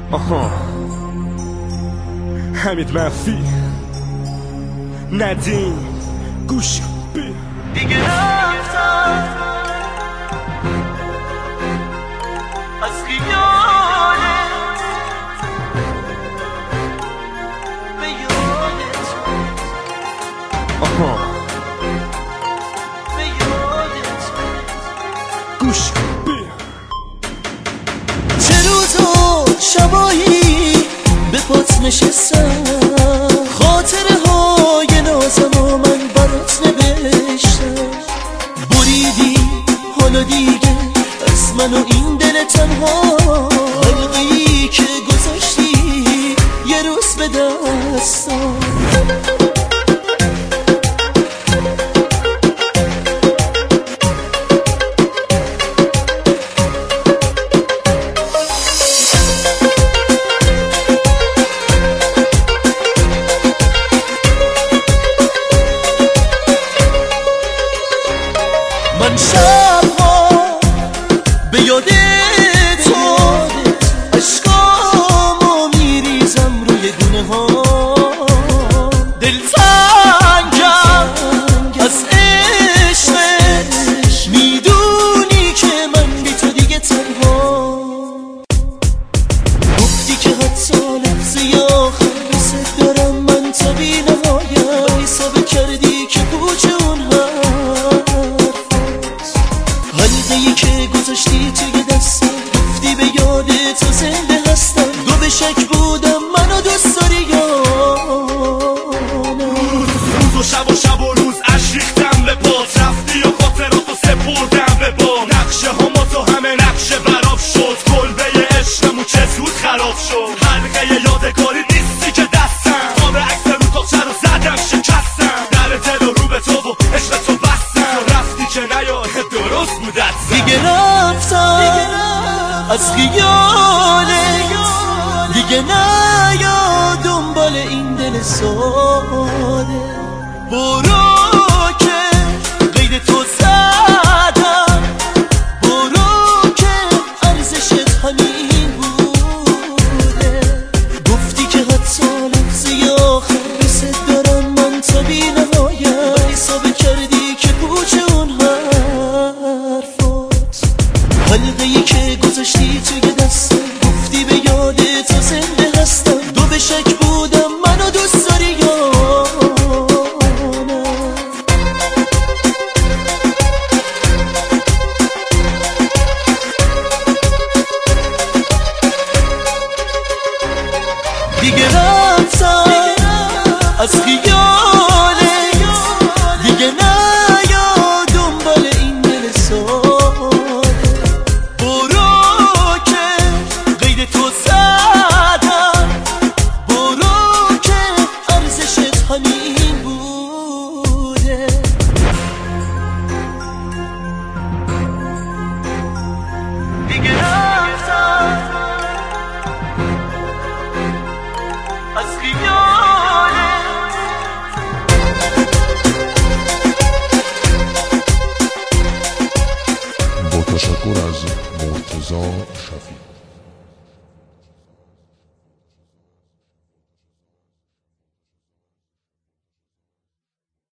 حمید منفی ندیم گوش بی دیگه رفتم از خیالت به یادت به یادت گوش بی چه روز و شبایی به پات نشستم خاطره های نازم و من برات نوشتم بریدی حالا دیگه از من و این دل تنها حلقه‌ای که گذاشتی یه روز به دستم من شبها به یاد تو عشقامو میریزم روی گونه ها دلتنگم از عشقت میدونی که من بی تو دیگه تنها گفتی که حتی لحظه آخر دوست دارم من تا بی نهایت حساب کردی که پوچ اون حلقه‌ای که گذاشتی توی دستم گفتی به یاد تو زنده هستم دو به شک بودم منو دوست داری یا نه روز و شب و روز عشق ریختم به پات رفتی و خاطراتو سپردم به باد نقشه ها ما تو همه نقشه براب شد کلبه عشقمون چه زود خراب شد حلقه یادگاری نیستی که دستم قاب عکس رو تاقچه رو زدم شکستم در دل و رو به تو و عشق تو بستم تو رفتی که نیاد درست بود دیگه رفتم از خیالت دیگه نیا دنبال این دل ساده برو که قید تو زدم برو که ارزشت همین بوده گفتی که حتی لحظه آخر دوست دارم من تا بی نهایت حساب کردی که پوچ اون حلقه‌ای که گذاشتی توی دستم گفتی به یاد تو زنده هستم دو به شک بودم منو دوست داری یا نه دیگه رفتم از خیالت دیگه نیا دنبال این دل ساده برو که قید تو زدم برو که ارزشت همین بوده دیگه رفتم از خیالت با تشکر از مرتضی شفیع.